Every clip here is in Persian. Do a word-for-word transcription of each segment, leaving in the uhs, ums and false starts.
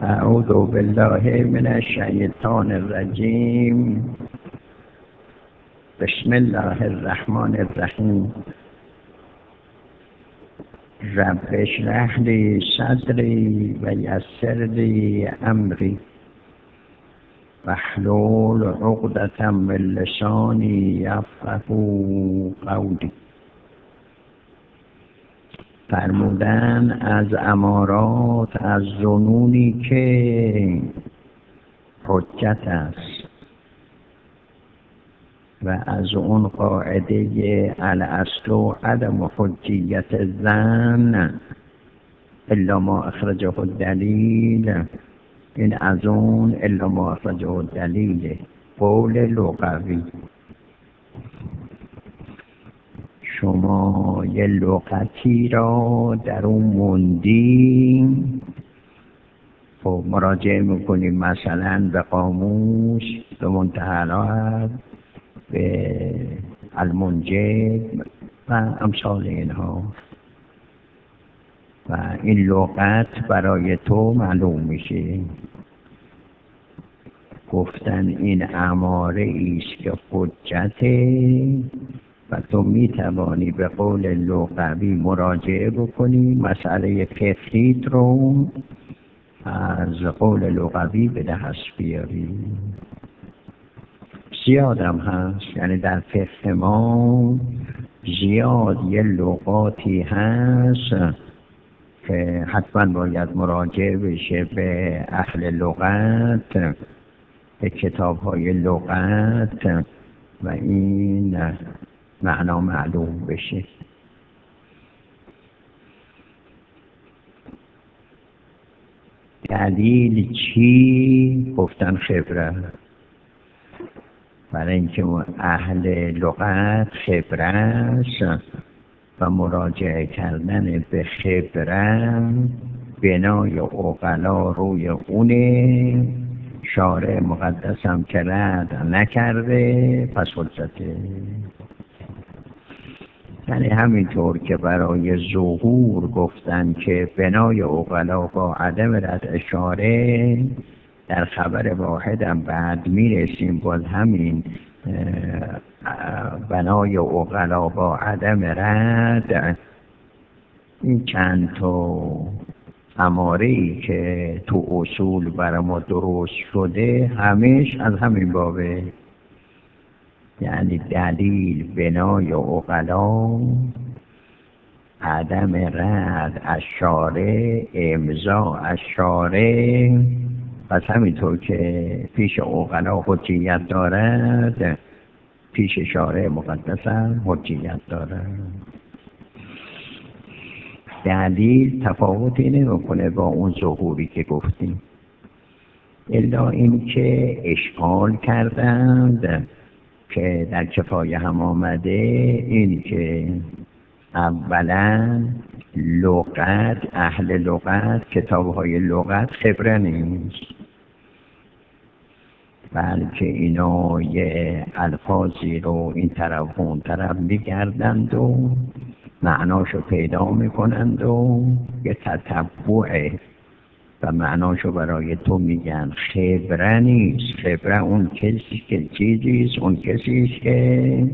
اعوذ بالله من الشیطان الرجیم. بسم الله الرحمن الرحیم. رب اشرح لی صدری و یسر لی امری واحلل عقدة من لسانی یفقهوا قولی. فرمودن از امارات، از ظنونی که حجت است و از اون قاعده الاصل عدم حجیت الظن الا ما اخرجه الدلیل، این از اون الا ما اخرجه الدلیل قول لغوی. شما یه لغتی را در اون موندیم، خب مراجعه میکنیم مثلا به قاموس، به منتهی به المنجد و امثال اینها و این لغت برای تو معلوم میشه. گفتن این اماره ایست که حجته و تو میتوانی به قول لغوی مراجعه بکنی، مسئله فقهی رو از قول لغوی به دست بیاری. زیادم هست، یعنی در فقه ما زیاد یه لغاتی هست که حتما باید مراجعه بشه به اهل لغت، به کتاب های لغت و این معنا معلوم بشه. دلیل چی؟ گفتن خبره. برای اینکه اهل لغت خبره است و مراجعه کردن به خبره بنای عقلا روی اونه. شارع مقدسم که رد نکرده پس حجته. یعنی همینطور که برای ظهور گفتن که بنای عقلا با عدم رد شارع، در خبر واحدم بعد میرسیم باز همین بنای عقلا با عدم رد. این چند تا اماره‌ای که تو اصول برای ما درست شده همش از همین بابه، یعنی دلیل بنای عقلا، عدم رد از شارع، امضا از شارع. پس همینطور که پیش عقلا حجیت دارد، پیش شارع مقدس هم حجیت دارد. دلیل تفاوتی نمیکنه با اون ظهوری که گفتیم، الا این که اشکال کردند که در کفایه هم آمده، این که اولا لغت، اهل لغت، کتاب‌های لغت خبره نیست، بلکه اینا یه الفاظی رو این طرف و اون طرف میگردند و معناشو پیدا میکنند و یه تتبعه و معناشو برای تو میگن. خبره نیست. خبره اون کسی که چیزیست، اون کسیست که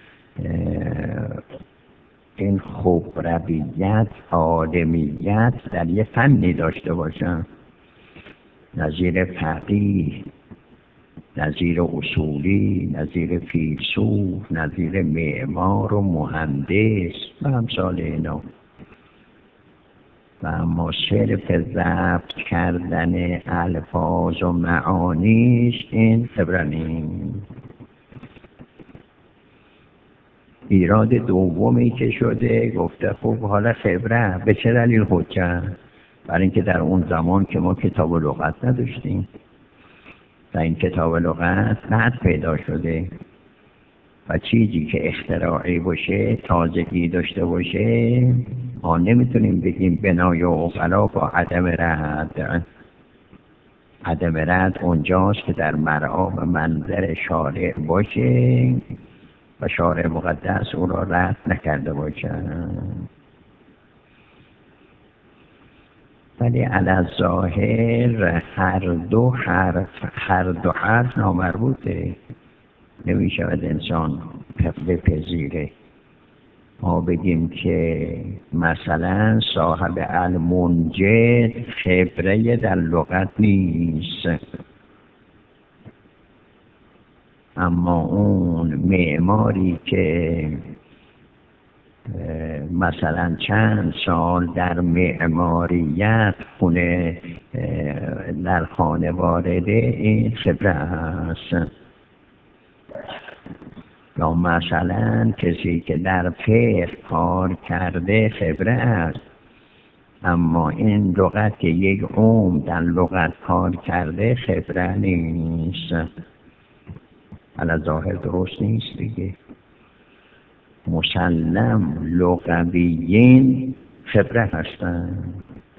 این خبرویت، آدمیت در یه فنی داشته باشن، نظیر فقیه، نظیر اصولی، نظیر فیلسوف، نظیر معمار و مهندس و امثال اینا. و اما صرف ضبط کردن الفاظ و معانیش این خبره نیست. ایراد دومی که شده، گفته خب حالا خبره به چه دلیل حجت؟ برای اینکه در اون زمان که ما کتاب و لغت نداشتیم و این کتاب و لغت بعد پیدا شده و چیزی که اختراعی باشه، تازگی داشته باشه، ما نمیتونیم بگیم بنای عقلا با عدم رد. عدم رد اونجاست که در مرعا و منظر شارع باشه و شارع مقدس او را رد نکرده باشه. ولی علی ظاهر هر دو حرف هر دو حرف نامربوطه، نمی شود انسان بپذیره. ما بگیم که مثلا صاحب المنجد خبره در لغت نیست، اما اون معماری که مثلا چند سال در معماریت خونه در خانه وارده، این خبره است. یا مثلا کسی که در فقه کار کرده خبره است، اما این لغت که یک عمر در لغت کار کرده خبره نیست. علی ظاهر درست نیست دیگه. مسلم لغویین خبره هستند،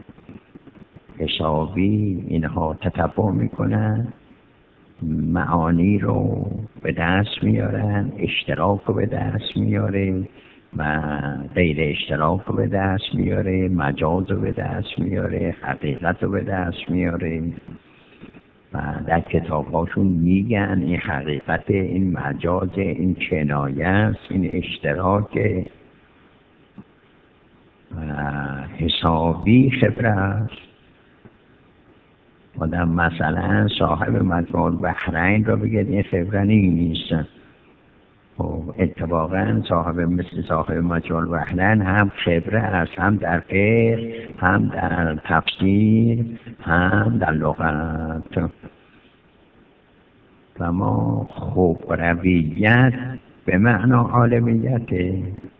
حسابی اینها تتبع میکنن، معانی رو به دست میارن، اشتراک رو به دست میاره و غیر اشتراک رو به دست میاره، مجاز رو به دست میاره، حقیقت رو به دست میاره و در کتاب هاشون میگن این حقیقت، این مجاز، این کنایه است، این اشتراک و حسابی خبره است. آدم مثلا صاحب مجموع البحرین رو بگید این خبره نیست. خب اتفاقا صاحب مثل صاحب مجموع البحرین هم خبره است، هم در فقه، هم در تفسیر، هم در لغت. و ما خبرویت به معنا عالمیته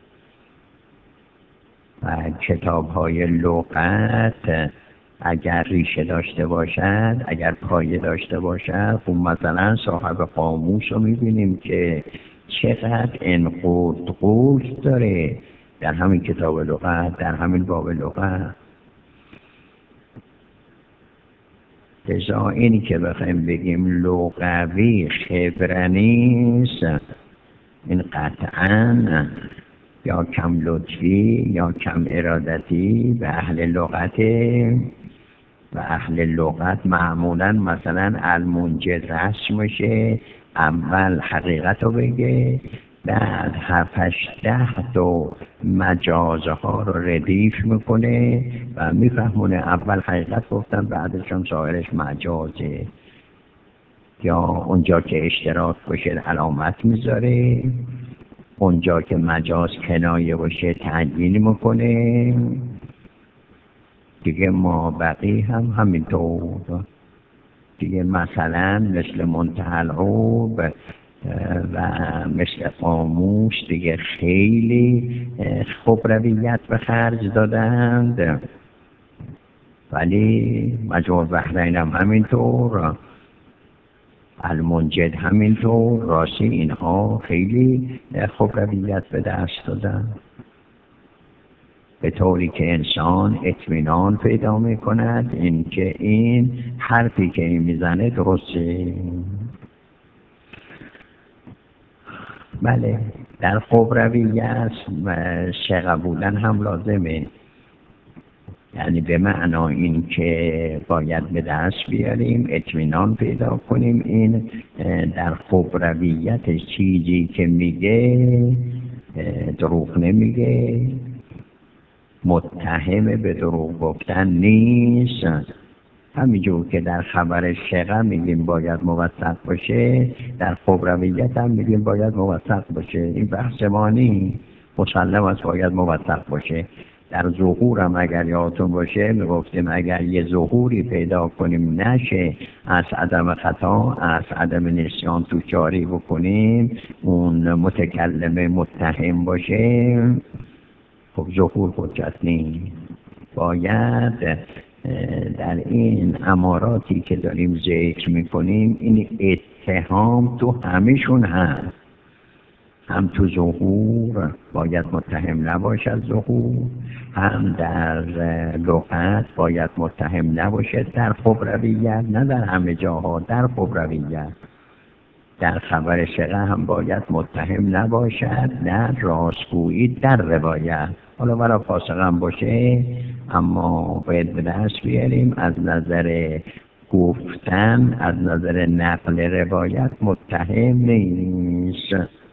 و کتاب های لغت اگر ریشه داشته باشد، اگر پایه داشته باشد، خب مثلا صاحب قاموس رو میبینیم که چقدر انقود قوس داره در همین کتاب لغت، در همین باب لغت. لذا اینی که بخوایم بگیم لغوی خبره نیست، این قطعاً یا کم لطفی یا کم ارادتی به اهل لغته و اهل لغت معمولاً مثلا المنجد رسم میشه، اول حقیقت رو بگه، بعد هفتش ده تا مجازها رو ردیف میکنه و میفهمونه اول حقیقت گفتن بعدش هم سایرش مجازه. یا اونجا که اشتراک باشه علامت میذاره، اونجا که مجاز کنایه باشه تعیین میکنه دیگه. ما بقی هم همینطور دیگه، مثلا مثل منتهی العرب و مثل قاموس دیگه خیلی خبرویت به خرج دادند، ولی مجموع البحرین هم همینطور، المنجد همینطور، راستی اینها خیلی خبرویت به دست دادن، به طوری که انسان اطمینان پیدا می کند این که این حرفی که این میزنه درسته. بله، در خبرویت ثقه بودن هم لازمه، یعنی به معنا این که باید به دست بیاریم، اطمینان پیدا کنیم این در خبرویت چیزی که میگه دروغ نمیگه، متهم به دروغ گفتن نیست. همینجور که در خبر ثقه میگیم باید موثق باشه، در خبرویت هم میگیم باید موثق باشه. این بحث ما نیست، مسلم است باید موثق باشه. در ظهور هم اگر یادتون باشه میگفتیم اگر یه ظهوری پیدا کنیم نشه از عدم خطا، از عدم نسیان تو جاری بکنیم، اون متکلم متهم باشه، خب ظهور حجت نیست. باید در این اماراتی که داریم ذکر میکنیم این اتهام تو همشون هست، هم تو ظهور باید متهم نباشد ظهور، هم در لغت باید متهم نباشد در خبرویت، نه در همه جاها، در خبرویت. در خبر ثقه هم باید متهم نباشد در راستگویی در روایت. حالا برای فاسق هم باشه اما باید به دست بیاریم از نظر گفتن، از نظر نقل روایت متهم نیست.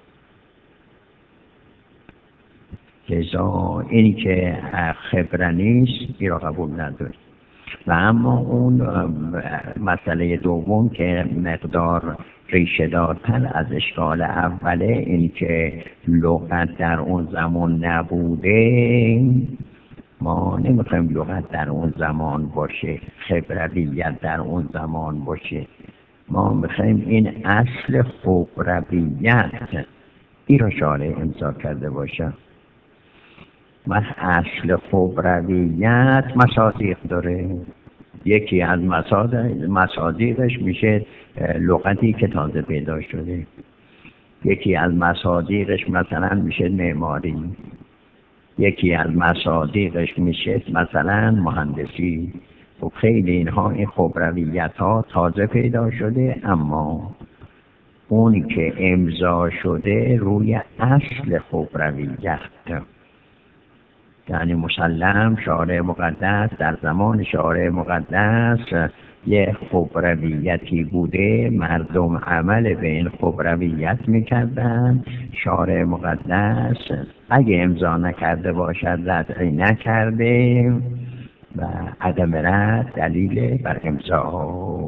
لذا اینی که خبره نیست این را قبول نداریم. و اما اون مسئله دوم که مقدار ریشه دارتر از اشکال اوله، این که لغت در اون زمان نبوده، ما نمیخوایم لغت در اون زمان باشه، خبرویت در اون زمان باشه. ما میخوایم این اصل خبرویت این را شارع امضا کرده باشه. و اصل خبرویت مصادیق داره. یکی از مصادیقش میشه لغتی که تازه پیدا شده. یکی از مصادیقش مثلا میشه معماری. یکی از مصادیقش میشه مثلا مهندسی. و خیلی اینها این خبرویت ها تازه پیدا شده، اما اونی که امضا شده روی اصل خبرویت، یعنی مسلم شارع مقدس در زمان شارع مقدس یه خبرویتی بوده، مردم عمل به این خبرویت میکردن. شارع مقدس اگه امضا نکرده باشد ردعی نکرده و عدم رد دلیل بر امضا.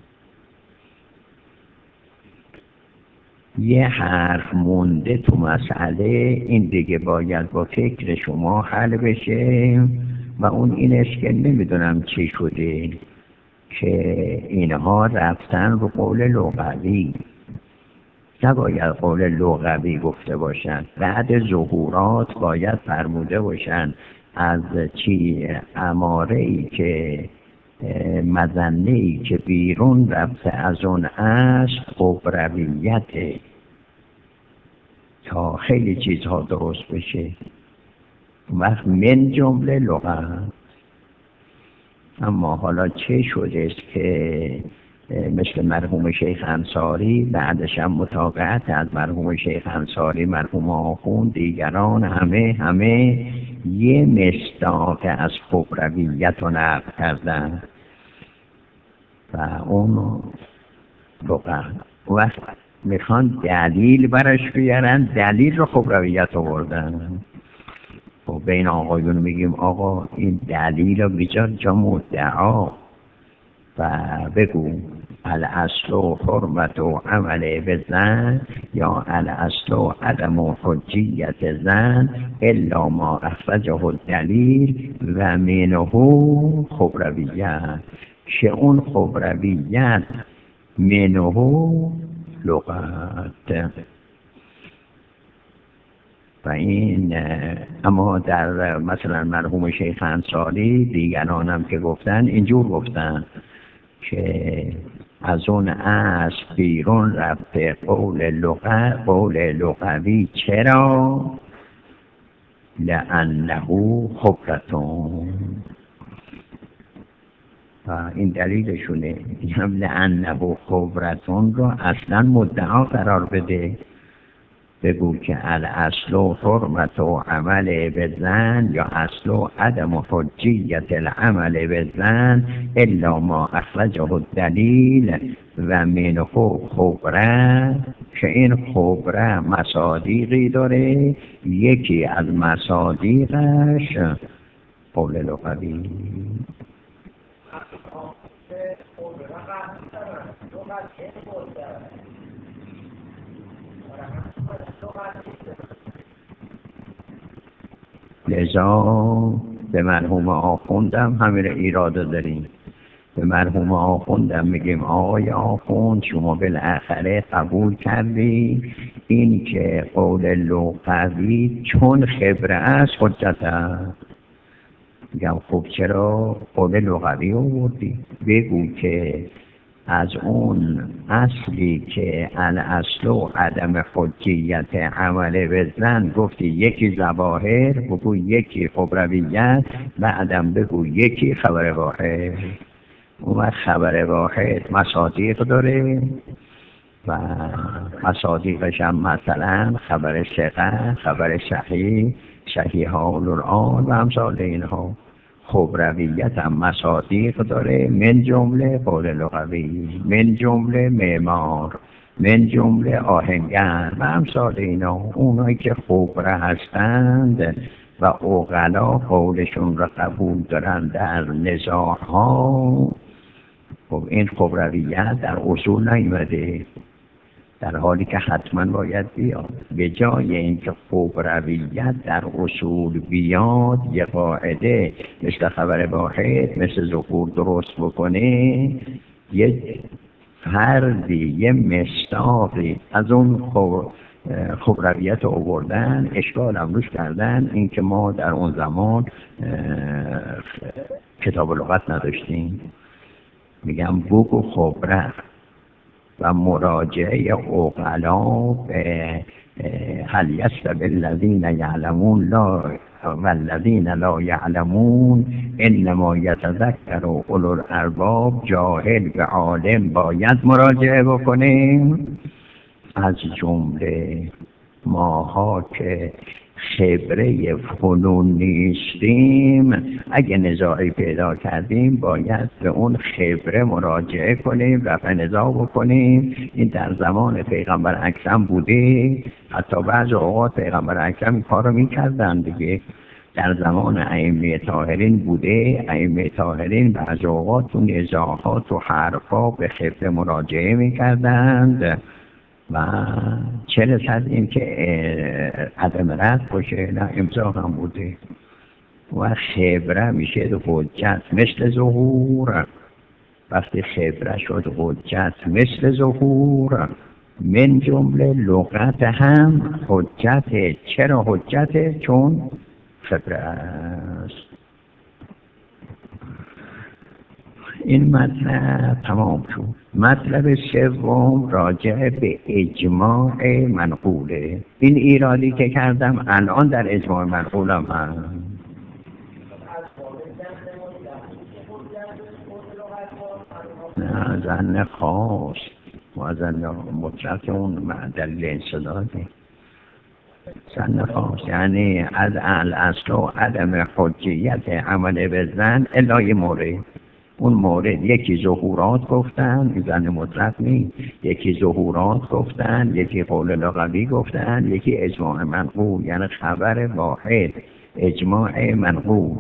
یه حرف مونده تو مسئله، این دیگه باید با فکر شما حل بشه و اون اینش که نمیدونم چی شده که اینها رفتن رو قول لغوی. نباید قول لغوی گفته باشن، بعد ظهورات باید فرموده باشن از چی اماره‌ای که مظنه‌ای که بیرون رفته از اون اصل خبرویته تا خیلی چیزها درست بشه. وقت من جمله لغت. اما حالا چه شده است که مثل مرحوم شیخ انصاری، بعدش هم متابعت از مرحوم شیخ انصاری، مرحوم آخوند، دیگران همه همه یه مصداق از خبرویت رو نقل کردن و اون لغت. وقت میخوان دلیل برش بیارن، دلیل رو خبرویت آوردن. و بین آقایون میگیم آقا این دلیل رو بیجار جا مدعا و بگو الاصل و حرمت و عمل به زن یا الاصل و عدم و حجیت زن الا ما اخرجه الدلیل و منه خبرویت، که اون خبرویت منه لغت. و این اما در مثلا مرحوم شیخ انصاری، دیگران هم که گفتن اینجور گفتن که از اون اصل بیرون رفته قول لغت، قول لغوی. چرا؟ لأنه خبرتون. و این دلیلشونه. هم لأنه خبرتون رو اصلا مدعا قرار بده. بگو که الاصل و حرمت و عمل بزن یا اصل و عدم و حجیت العمل بزن الا ما اخرجه الدلیل و منه خبره، که این خبره مصادیقی داره. یکی از مصادیقش قول لغوی. لذا به مرحوم آخوندم همین ایراده داریم. به مرحوم آخوندم میگیم آقای آخوند شما بالاخره قبول کردی این که قول لغوی چون خبره است حجت است. میگم خب چرا قول لغوی آوردی؟ بگو که از اون اصلی که الاصل و عدم حجیت عمل بزن گفتی یکی ظواهر، بگو یکی خبرویت، بعدم بگو یکی خبر واحد. اون خبر واحد مصادیق داره و مصادیقش هم مثلا خبر ثقه، خبر صحیح، صحیح القرآن و امثال اینها. خبرویت هم مصادیق داره، من جمله قول لغوی، من جمله معمار، من جمله آهنگر و امثال اینا. اونایی که خبره هستند و عقلا قولشون را قبول دارن در نزاعها، خب این خبرویت در اصول نیومده، در حالی که حتما باید بیاد. به جای اینکه خبرویت در اصول بیاد، یه قاعده مثل خبر واحد، مثل ظهور درست بکنه، یه فردی، یه مصداقی از اون خبرویت رو آوردن، اشکال هم روش کردن. این که ما در اون زمان کتاب لغت نداشتیم. میگم بگو خبره و مراجعه عقلا به هل یستوی الذین یعلمون لا والذین لا یعلمون انما یتذکر اولو الالباب. جاهل به عالم باید مراجعه بکنیم. از جمله ماها که خبره فنون نیستیم، اگه نزاعی پیدا کردیم باید به اون خبره مراجعه کنیم، رفع نزاع بکنیم. این در زمان پیغمبر اکرم بوده، حتی بعض اوقات پیغمبر اکرم این کار رو میکردن دیگه. در زمان ائمه طاهرین بوده، ائمه طاهرین بعض اوقات تو نزاعات و حرفا به خبره مراجعه میکردند و چه رسد این که عدم رد باشه، نه امضا هم بوده. و خبره میشه حجت مثل ظهور. وقتی خبره شد حجت مثل ظهور، من جمله لغت هم حجته. چرا حجته؟ چون خبره است. این مطلب تمام شد. مطلب سوم راجع به اجماع منقوله. این ایرادی که کردم الان در اجماع منقولم هست. نه زن خاص و زن مطلق اون دلیل انصداده. زن خاص یعنی از الاصل و عدم حجیت عمل به زن الهی مورد. اون مورد یکی ظهورات گفتن، زن مطلق نیست، یکی ظهورات گفتن، یکی قول لغوی گفتن، یکی اجماع منقول یعنی خبر واحد، اجماع منقول.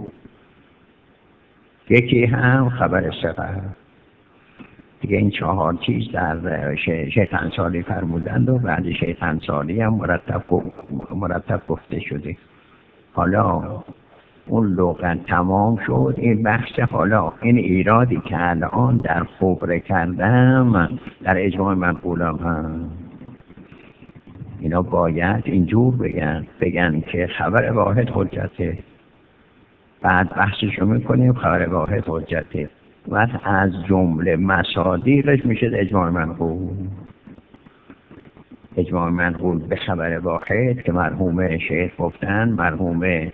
یکی هم خبر ثقه. دیگه این چهار چیز در شیخ انصاری فرمودند و بعد شیخ انصاری هم مرتب مرتب گفته شده. حالا اون لغت تمام شد. این بحث حالا این ایرادی که الان در خبره کردم در اجماع منقولم هم، اینا باید اینجور بگن بگن که خبر واحد حجته، بعد بحثشو میکنیم خبر واحد حجته، و از جمله مصادیقش میشه اجماع منقول. اجماع منقول به خبر واحد که مرحوم شیخ گفتن، مرحوم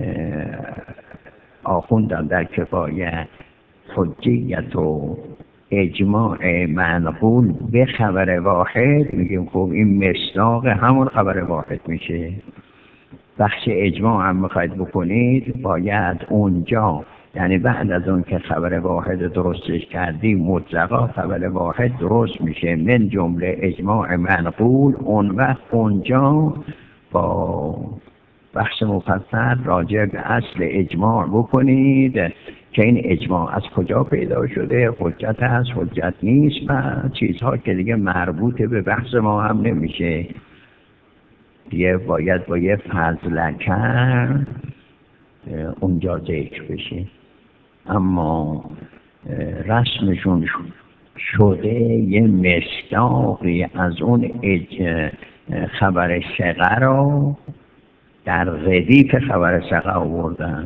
آخوندان در کفایه، حجیت و اجماع منقول به خبر واحد. میگیم خب این مصداق همون خبر واحد میشه. بخش اجماع هم میخواید بکنید باید اونجا، یعنی بعد از اون که خبر واحد درستش کردی مطلقا خبر واحد درست میشه من جمله اجماع منقول. اون وقت اونجا با بخش مفصل راجع به اصل اجماع بکنید که این اجماع از کجا پیدا شده، حجت هست، حجت نیست و چیزها که دیگه مربوط به بحث ما هم نمیشه دیگه، باید با یه فضلکر اونجا ذکر بشه. اما رسمشون شده یه مصداقی از اون خبر ثقه رو در ردیف خبر ثقه آوردن،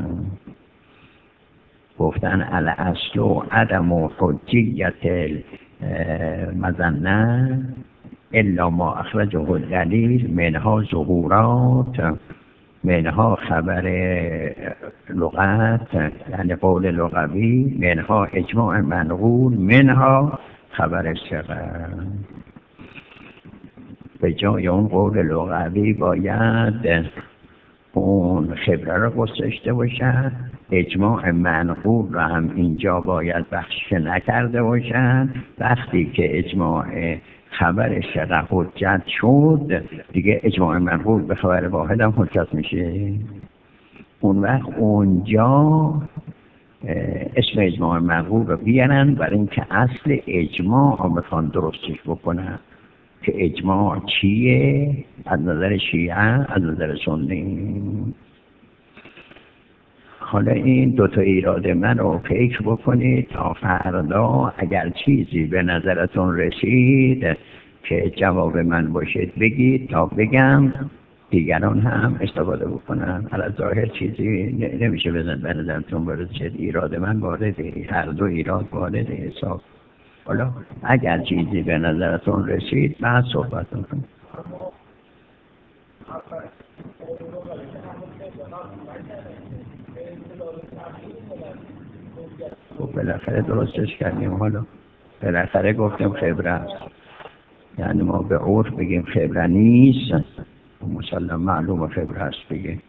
گفتن الاصل و عدم و حجیت مظنه الا ما اخرجه الدلیل منها ظهورات، منها خبر لغت یعنی قول لغوی، منها اجماع منقول، منها خبر ثقه. به جای اون قول لغوی باید اون خبره رو گذاشته باشن، اجماع منقول رو هم اینجا باید بخش نکرده باشن. وقتی که اجماع خبر ثقه حجت شد دیگه اجماع منقول به خبر واحد هم حجت میشه. اون وقت اونجا اسم اجماع منقول رو بیارن برای اینکه اصل اجماع رو بخوان درستش بکنن که اجماع چیه از نظر شیعه از نظر سنی. حالا این دوتا ایراد من رو فکر بکنید تا فردا اگر چیزی به نظرتون رسید که جواب من باشید بگید تا بگم دیگران هم استفاده بکنن. علی ظاهر چیزی نمیشه بزن به نظرتون برسید، ایراد من وارده، هر دو ایراد وارد حساب. حالا اگر چیزی به نظرتون رسید بعد صحبت کنم. خب بالاخره درستش کردیم. حالا بالاخره گفتیم خبره است، یعنی ما به عرف بگیم خبره نیست مسلم معلوم خبره است بگیم.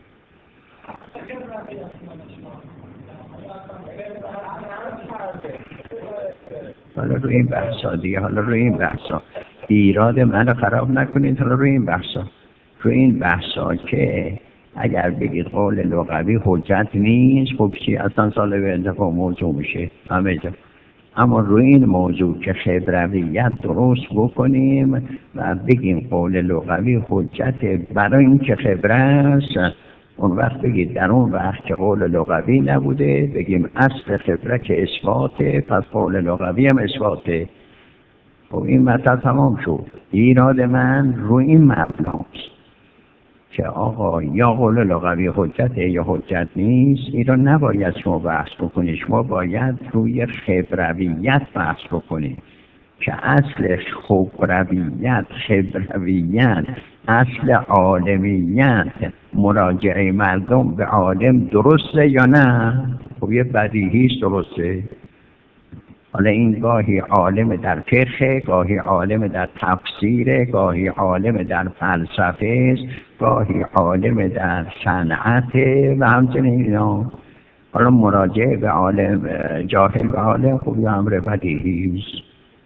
حالا روی این بحثا دیگه، حالا روی این بحثا ایراد منو خراب نکنید. حالا روی این بحثا روی این بحثا که اگر بگید قول لغوی حجت نیست خب چی اصلا سال به انتفاع موضوع میشه همه جا. اما روی این موضوع که خبرویت درست بکنیم و بگیم قول لغوی حجت برای این که خبره است، اون وقت بگید در اون وقت که قول لغوی نبوده بگیم اصل خبره که اثباته پس قول لغوی هم اثباته. خب این مطلب تمام شد. ایراد من روی این مبناست که آقا یا قول لغوی حجته یا حجت نیست. این رو نباید شما بحث بکنید، شما باید روی خبرویت بحث بکنید که اصلش خبرویت خبرویت اصل عالمیت مراجعه مردم به عالم درسته یا نه؟ خب یه بدیهیست درسته. حالا این گاهی عالم در فقه، گاهی عالم در تفسیر، گاهی عالم در فلسفه است، گاهی عالم در صنعت و همچنین اینا. حالا مراجعه به عالم جاهل به عالم خب یه امر بدیهی است.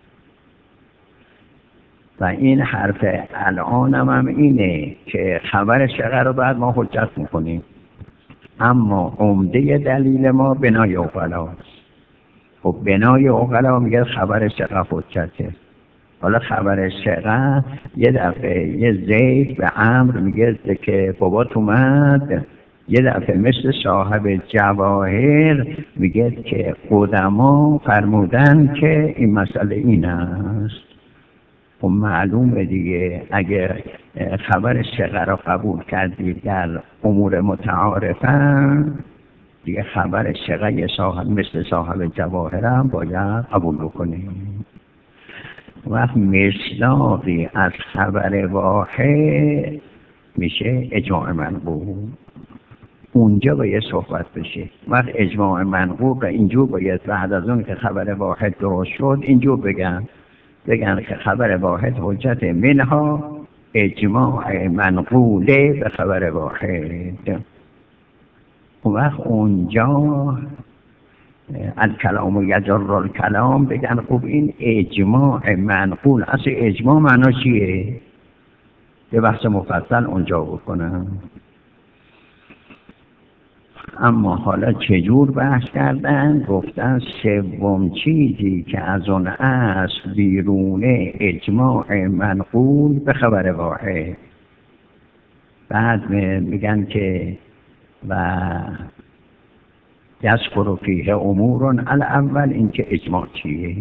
و این حرف الانم هم اینه که خبر ثقه رو بعد ما حجت میکنیم، اما عمده دلیل ما بنای عقلاست. خب بنای عقلا میگه خبر ثقه حجته. حالا خبر ثقه یه دفعه یه زید به عمرو میگه که بابات اومد، یه دفعه مثل صاحب جواهر میگه که قدما فرمودن که این مسئله این است. خب معلومه دیگه اگه خبر ثقه را قبول کردید در امور متعارفه دیگه خبر ثقه صاحب مثل صاحب جواهر هم باید قبول بکنیم. وقت مصداقی از خبر واحد میشه اجماع منقول. اونجا باید صحبت بشه. وقت اجماع منقول را اینجور باید بعد از اون که خبر واحد درست شد اینجور بگن بگن که خبر واحد حجت منها اجماع منقوله به خبر واحد. اون وقت اونجا الکلام و یجر الکلام بگن خب این اجماع منقول اصل اجماع معنا چیه؟ یه بحث مفصل اونجا بکنم. اما حالا چجور بحث کردن؟ گفتن سوم چیزی که از اون اصل بیرونه اجماع منقول به خبر واحد. بعد میگن که و یذکر فیه امورون الاول این که اجماع چیه.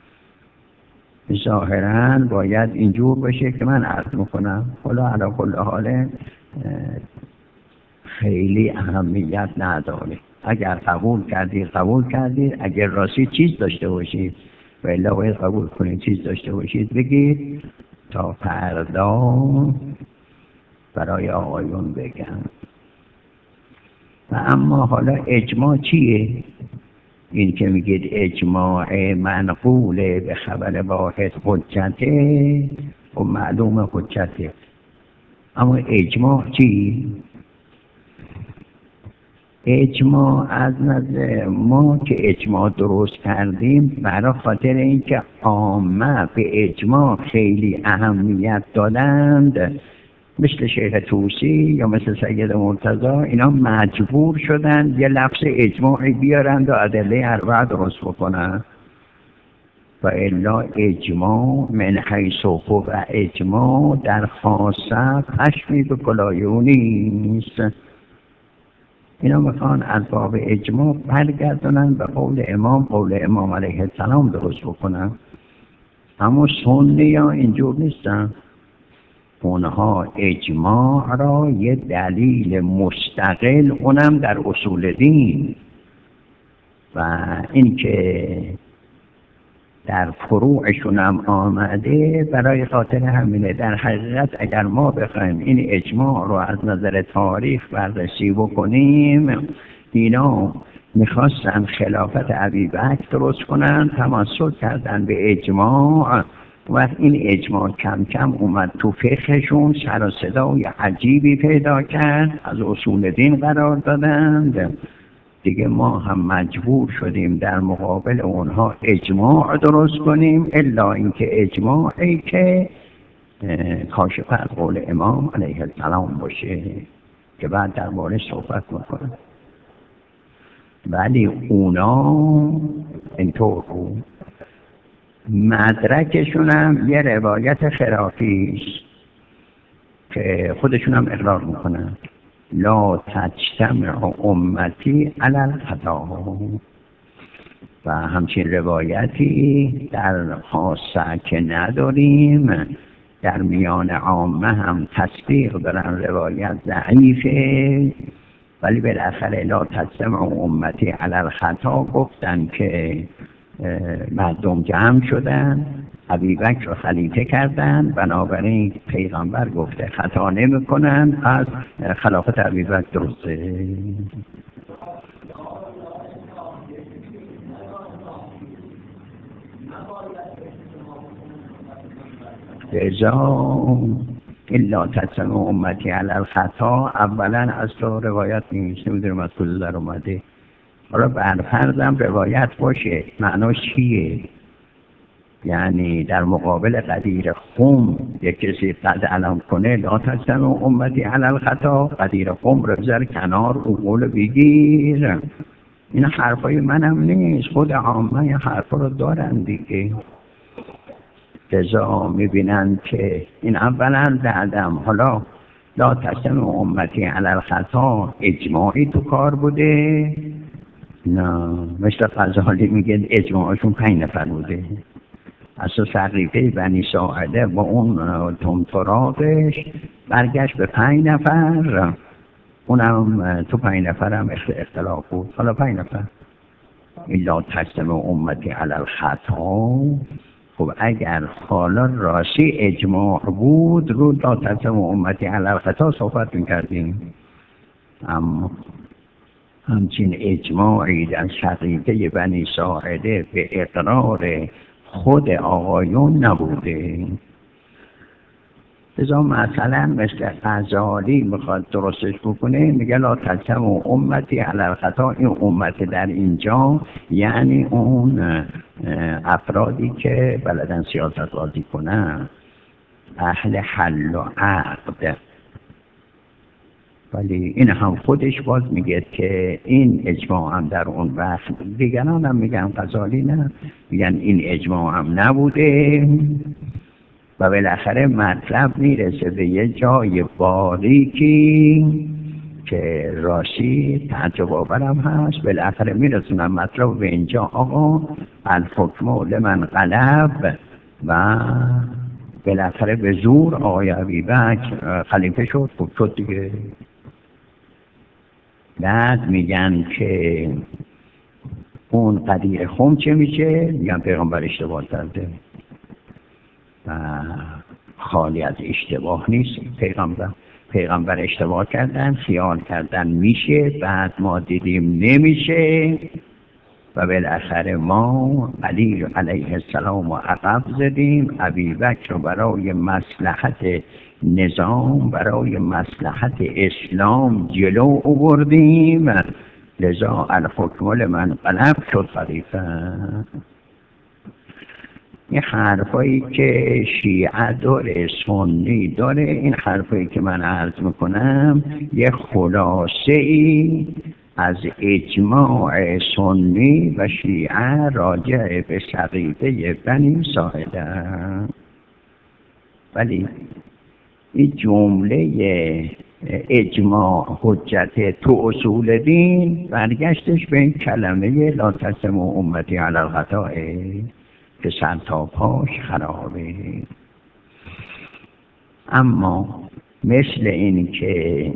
ظاهراً باید اینجور بشه که من عرض میکنم. حالا علی کل حال خیلی اهمیت نداره. اگر قبول کردید قبول کردید، اگر راستی چیز داشته باشید و الا باید قبول کنید چیز داشته باشید بگید تا فردا برای آقایون بگم. و اما حالا اجماع چیه؟ این که میگید اجماع منقوله به خبر واحد حجته، و معلوم حجته. اما اجماع چی؟ اجماع از نظر ما که اجماع درست کردیم برای خاطر اینکه عامه به اجماع خیلی اهمیت دادند، مثل شیخ طوسی یا مثل سید مرتضی، اینا مجبور شدن یه لفظ اجماعی بیارند و ادله اربعه درست بکنن. و الا اجماع من حیث و اجماع در خاصه پشمی به کلایو نیست. اینا میخوان از باب اجماع برگردونن به قول امام، قول امام علیه السلام درست بکنن. اما سنی ها اینجور نیستن. اونها اجماع را یه دلیل مستقل، اونم در اصول دین و اینکه در فروعشون هم آمده، برای خاطر همینه. در حقیقت اگر ما بخوایم این اجماع رو از نظر تاریخ بررسی بکنیم، اینا میخواستن خلافت ابوبکر درست کنن، تمسک کردن به اجماع و این اجماع کم کم اومد تو فقهشون، سر و صدای عجیبی پیدا کرد، از اصول دین قرار دادند. دیگه ما هم مجبور شدیم در مقابل اونها اجماع درست کنیم، الا اینکه اجماعی که کاشف از قول امام علیه السلام باشه که بعد در باره صحبت میکنم. ولی اونا اینطور بود. مدرکشون هم یه روایت خرافیست که خودشون هم اقرار میکنن، لا تجتمع امتی علی الخطا. و همچین روایتی در خاصه که نداریم، در میان عامه هم تصدیق دارن روایت ضعیفه، ولی بالاخره لا تجتمع امتی علی الخطا گفتن که مردم جمع شدن، ابوبکر رو خلیفه کردن، بنابراین پیغمبر گفته خطا نمی کنن، از خلافت ابوبکر درسته. ازا الا تجتمع امتی علی الخطا اولا از تو روایت نیست، نمیدونم از کجا در اومده. حالا برفرضم روایت باشه، معناش چیه؟ یعنی در مقابل قدیر خم یک کسی قد علم کنه، لا تجتمع امتی علی الخطا، قدیر خم رو بذار کنار و قول بگیر. این حرفای منم نیست، خود عامه این حرفا رو دارن دیگه. لذا میبینن که این اولا بعدم حالا لا تجتمع امتی علی الخطا اجماعی تو کار بوده؟ نه، مثل غزالی میگه اجماعشون پنج نفر بوده. اصلا سقیفه بنی ساعده با اون تمطرابش برگشت به پنج نفر، اونم تو پنج نفر هم اختلاف بود. حالا پنج نفر الا تجتمع امتی علی الخطا. خب اگر حالا راستی اجماع بود، رو لا تجتمع امتی علی الخطا صحبت میکردیم. اما همچین اجماعی در سقیفه بنی ساعده به اقرار خود آقایون نبوده. لذا مثلا مثل غزالی میخواد درستش بکنه، میگه لا تجتمع امتی علی الخطا. این امت در اینجا یعنی اون افرادی که بلدن سیاست بازی کنن، اهل حل و عقد. ولی این هم خودش باز میگه که این اجماع هم در اون وقت، دیگران هم میگن غزالی نه، میگن این اجماع هم نبوده. و بالاخره مطلب میرسه به یه جای باریکی که راشی تعجب آورم هست. بالاخره میرسونم مطلب به اینجا، آقا الحکم لمن غلب، و بالاخره به زور آقای ابوبکر خلیفه شد. خب شد دیگه. بعد میگن که اون قدیر خم چه میشه؟ میگن پیغمبر اشتباه کرده و خالی از اشتباه نیست. پیغمبر پیغمبر اشتباه کردن، خیال کردن میشه، بعد ما دیدیم نمیشه، و بالاخره ما علی علیه السلام و عقب زدیم، ابوبکر برای مصلحت نظام، برای مصلحت اسلام جلو آوردیم، لذا الحکم لمن غلب شد خلیفه. این حرفایی که شیعه داره، سنی داره، این حرفایی که من عرض میکنم یه خلاصه ای از اجماع سنی و شیعه راجع به سقیفه بنی ساعده. ولی این جمله اجماع حجت تو اصول دین برگشتش به این کلمه لا تسموا امتی علی الخطاء که سر تا پاش خرابه. اما مثل این که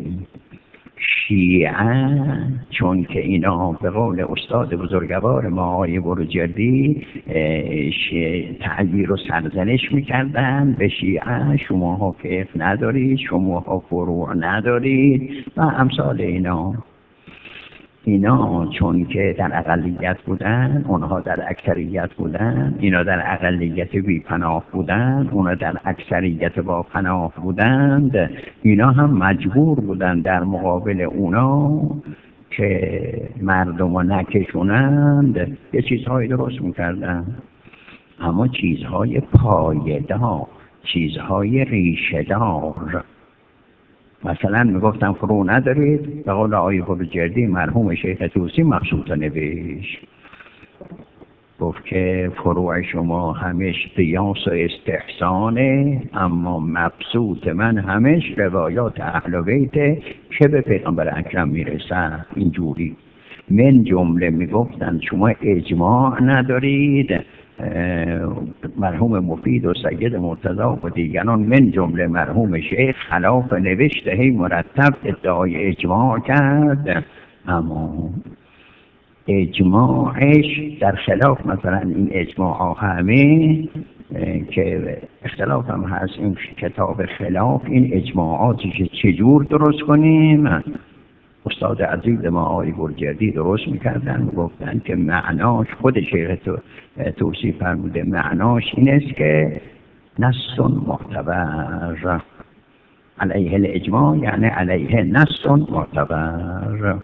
شیعه، چون که اینا به قول استاد بزرگوار ما آقای بروجردی تعبیر و سرزنش میکردن به شیعه، شماها فقه ندارید، شماها فروع ندارید و امثال اینا. اینا چون که در اقلیت بودن، اونها در اکثریت بودن، اینا در اقلیت بی پناه بودن، اونا در اکثریت با پناه بودند، اینا هم مجبور بودن در مقابل اونا که مردم رو نکشونند یه چیزهایی درست میکردن، اما چیزهای پایدار، چیزهای ریشه‌دار. مثلا میگفتن فروع ندارید، به قول آقای بروجردی مرحوم شیخ طوسی مبسوط نوشت، گفت که فروع شما همش قیاس و استحسانه، اما مبسوط من همش روایات اهل بیت که به پیغمبر اکرم میرسن. اینجوری من جمله میگفتن شما اجماع ندارید، مرحوم مفید و سید مرتضی و دیگران من جمله مرحوم شیخ خلاف نوشته هی مرتب ادعای اجماع کرد، اما اجماعش در خلاف مثلا این اجماع ها همه که اختلاف هم هست، این کتاب خلاف این اجماعاتی که چجور درست کنیم، استاد عزیز ما آقای بروجردی درست میکردن، گفتن که معناش خود شیخ طوسی فرموده معناش این است که نص معتبر علیه الاجماع، یعنی علیه نص معتبر.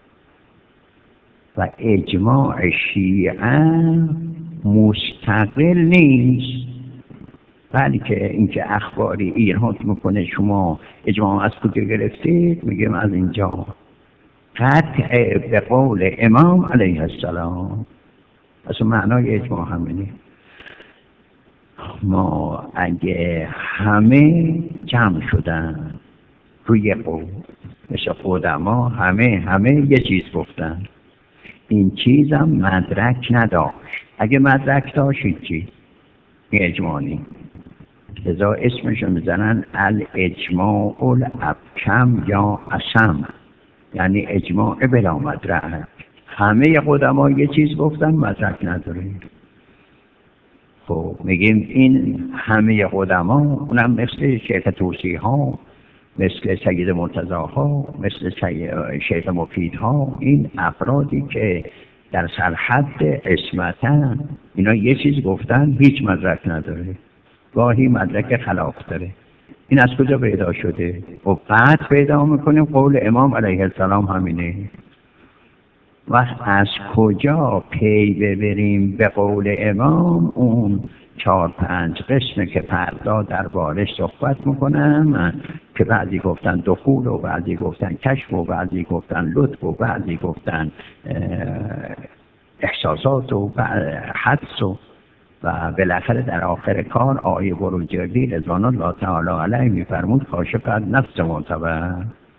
و اجماع شیعه مستقل نیست، بلکه اینکه اخباری ایراد میکنه شما اجماع از کجا گرفتید، میگیم از اینجا، قطع به قول امام علیه السلام. اصلا معنای اجماع همینه. ما اگه همه جمع شدن روی قول، مثل قدما همه همه یه چیز گفتن، این چیزم مدرک نداشت، اگه مدرک داشت چی؟ اجماعی. لذا اسمشو میزنن الاجماع الابکم یا اسم، یعنی اجماع بلا مدرک. همه قدما یه چیز گفتن مدرک نداره. خب میگیم این همه قدما، اونم مثل شیخ طوسی ها، مثل سید مرتضی ها، مثل شیخ مفید ها، این افرادی که در سرحد عصمتن، اینا یه چیز گفتن هیچ مدرک نداره، گاهی مدرک خلاف داره. این از کجا پیدا شده؟ و بعد پیدا میکنیم قول امام علیه السلام همینه. و از کجا پی ببریم به قول امام؟ اون چهار پنج قسمه که فردا در بارش صحبت میکنم، که بعضی گفتن دخول و بعضی گفتن کشف و بعضی گفتن لطف و بعضی گفتن احساسات و حدس و و بالاخره در آخر کار آقای بروجردی رضوان الله تعالی علیه میفرمود کاشف از نفس معتبر.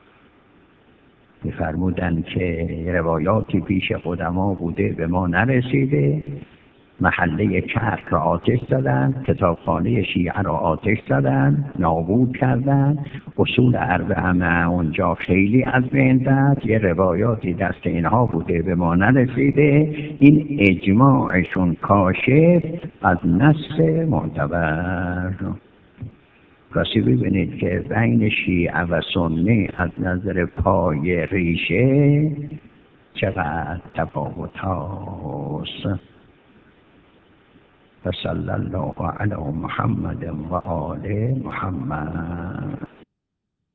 میفرمودن که روایاتی پیش قدما بوده به ما نرسیده، محله کهف را آتش زدن، کتابخانه شیعه را آتش زدن، نابود کردن، اصول اربعه اونجا خیلی از بین رفت، یه روایاتی دست اینها بوده به ما نرسیده، این اجماعشون کاشف از نص معتبر. راستی ببینید که بین شیعه و سنی از نظر پای ریشه چقدر تفاوت هاست. فصلی الله علی محمد و آل محمد.